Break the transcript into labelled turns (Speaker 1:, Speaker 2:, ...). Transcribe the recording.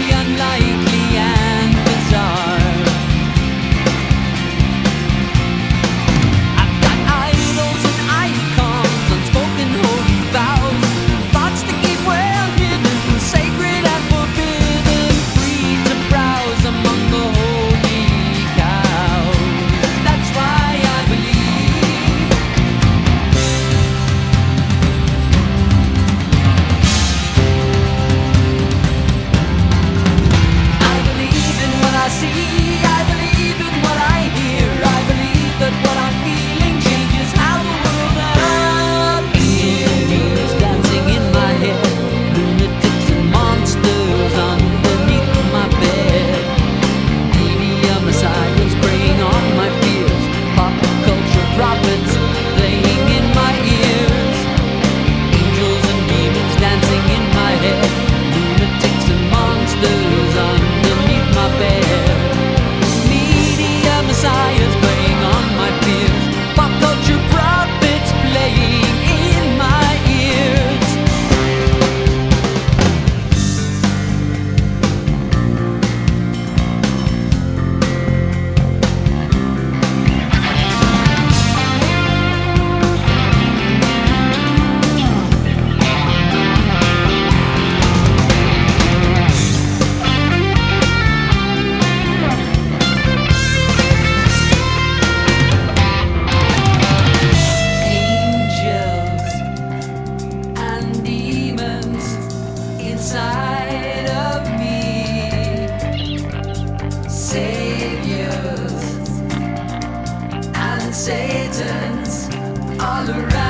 Speaker 1: unlikely and bizarre. I've got idols and icons, unspoken holy vows, thoughts that keep well hidden, sacred and forbidden, free to browse among the holy cows. That's why I believe. I believe in what I see, I believe in what I hear, I believe that what I'm feeling changes how the world appears. Dancing in my head, lunatics and monsters underneath my bed. Media messiahs preying on my fears, pop culture prophets playing in my ears. Angels and demons dancing in my head, lunatics and monsters underneath my bed. Media messiahs playing on my fears, pop culture prophets playing in my ears. Angels and demons inside of me, saviors and satans all around.